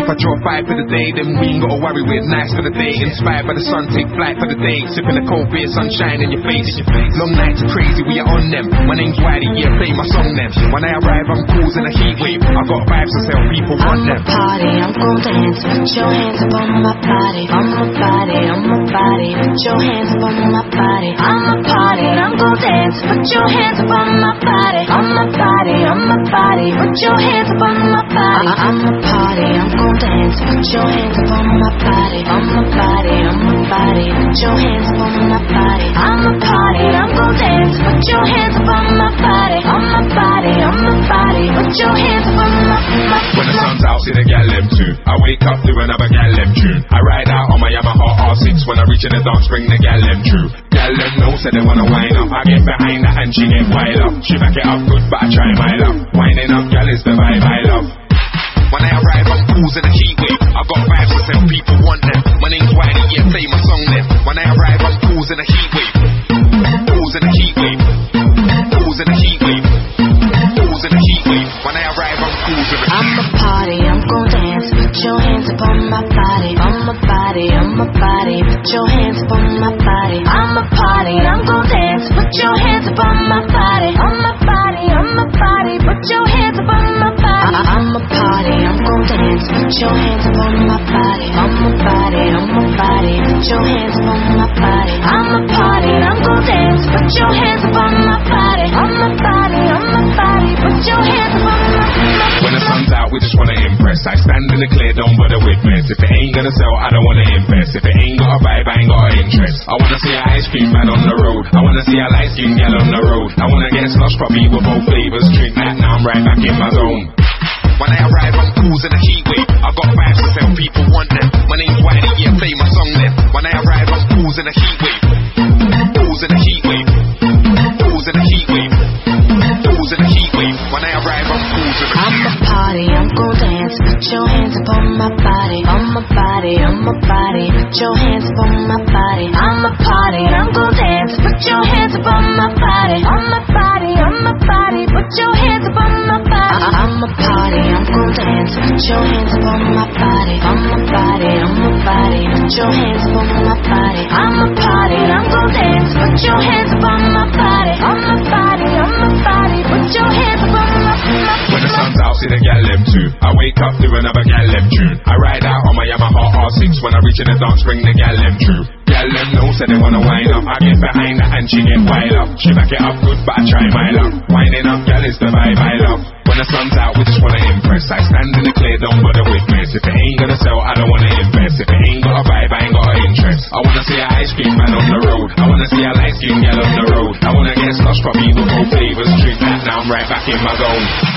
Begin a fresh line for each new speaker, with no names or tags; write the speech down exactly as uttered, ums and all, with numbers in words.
If I drop five for the day, then we ain't gotta worry, we're nice for the day. Inspired by the sun, take flight for the day. Sipping the cold beer, sunshine in your face. Long nights are crazy, we are on them. My name's Wiley, yeah, play my song then. When I arrive, I'm causing a heat wave. I got vibes to tell people want them.
I'm a party, I'm gon' dance. Put your hands up on my body, on my body, on my body. Put your hands up on my body. I'm a party, I'm gon' dance. Put your hands up on my body, on my body, on my body. Put your hands up on my body. I'm a party, I'm gon' dance. Put your hands up on my body, on my body, on my body. Put your hands up on my body. I'm a party, I'm gon' dance. Put your hands up on my body, on my body, on my body. Put your hands up on my body.
When the sun's out, see the gal them too. I wake up to another gal them tune. I ride out on my Yamaha R six. When I reach in the dance, bring the gal them true. Gal them know, say they wanna wind up. I get behind her and she get wild up. She back it up good, but I try my luck. Winding up, gal is the vibe I love. When I arrive, I'm causing a heat wave. I got vibes to tell people want them. My name's Wiley, yeah, play my song then. When I arrive, I'm causing a heat wave. Causing a heat wave. Causing a heat wave. Causing a heat wave. When I arrive, I'm causing a
I'm a party, I'm gon' dance. Put your hands up on my body, on my body, on my body. Put your hands up on my body. I'm a party, I'm gon' dance. Put your hands up on my body, on my body, on my body. Put your hands up on my body. I'm a party, I'm gon' dance. Put your hands up on my body, on my body, on my body. Put your hands up on my body. I'm a party, I'm gon' dance. Put your hands up on my body, on my body, on my body. Put your hands up on my body.
When the sun's out, we just wanna impress. I stand in the clear, don't bother with mess. If it ain't gonna sell, I don't wanna invest. If it ain't got a vibe, I ain't got an interest. I wanna see a ice cream man on the road. I wanna see a light skin gal on the road. I wanna get slush puppy with both flavors. Drink that, now I'm right back in my zone. When I arrive, I'm causing a heat wave. I got vibes to tell people want them. My name's Wiley, yeah, play my song then. When I arrive, I'm causing a heat wave. Causing a heat wave. Causing a heat wave. Causing a heat wave. When I arrive, I'm causing a
I'm a party, I'm gon' dance. Put your hands up on my body, on my body, on my body. Put your hands up on my body. I'm a party, I'm gon' dance. Put your hands up on my body, on my body, on my body. Put your hands up on my body. I'm a party, I'm gon' dance. Put your hands up on my body, on my body, on my body. Put your hands up on my body. I'm a party, I'm gon' dance. Put your hands up on my body, on my body, on my body. Put your hands up on my body.
When the sun's out, see the gal them too. I wake up to another gal them tune. I ride out on my Yamaha R six. When I reach in the dance, bring the gal them true. Gal them know, say they wanna wind up. I get behind her and she get wild up. She back it up good, but I try my luck. Winding up, gal is the vibe I love. When the sun's out, we just wanna impress. I stand in the clear, don't bother with mess. If it ain't gonna sell, I don't wanna invest. If it ain't got a vibe, I ain't got an interest. I wanna see a ice cream man on the road. I wanna see a light skin gal on the road. I wanna get slush puppy with both flavors. Drink that, now I'm right back in my zone.